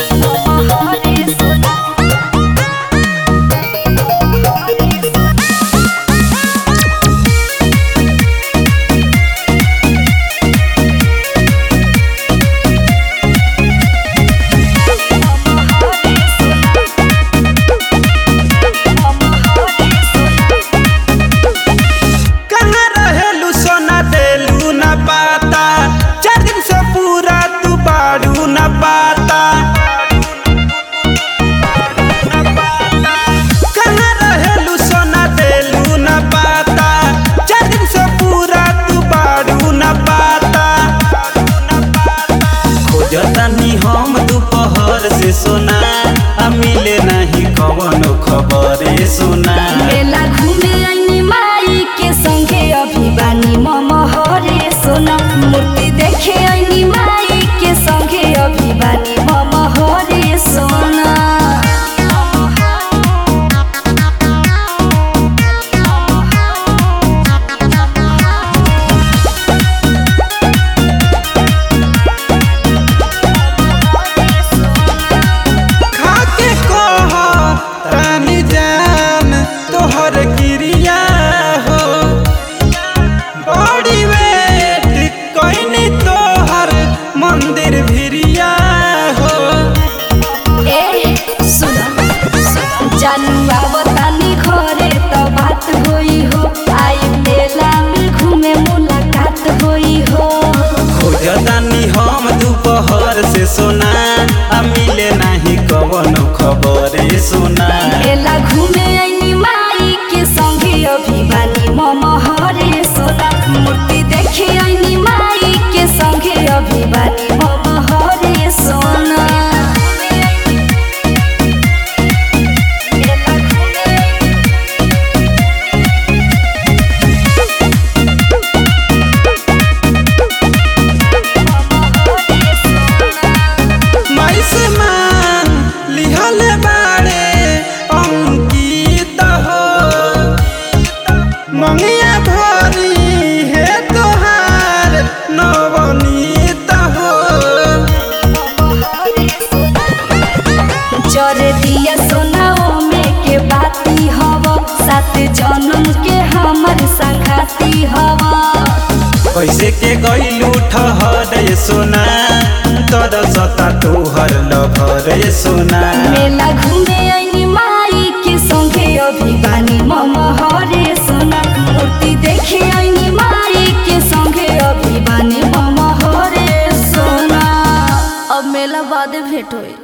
हम दोपहर से सोना मिले नहीं कवनो खबर सोना। मेला घूमे आईनी माई के संगे अभी बानी ममहरे सोना। मूर्ति देखे आईनी माई के संगे अभी बानी ममहरे सोना। मंदिर भिरिया हो जानू आवतानी घरे तो बात होई हो। आई मेला में घूमे मुलाकात होई हो। खोजतानी हम दोपहर से सोना मिले नहीं कवनो खबर सोना। मेला घूमे आईनी माई के संगे अभी बानी ममहरे सोना। मूर्ति देखे आईनी माई के संगे अभी बानी ममहरे सोना। माई से मांग लिहल बाड़े अंकित हो। मंगिया भरी है तोहार नवनीत हो। जरे दिया सोनाओ में के बाती हवा। सात जन्म के हमर संगाती हवा। कैसे के गईलू ठहर सोना तोर सता तोहर लभर सोना। मेला घूमे आईनी माई के संगे अभी बानी ममहरे सोना। मूर्ति देखे आईनी माई के संगे अभी बानी ममहरे सोना। अब मेला बाद भेंट होई।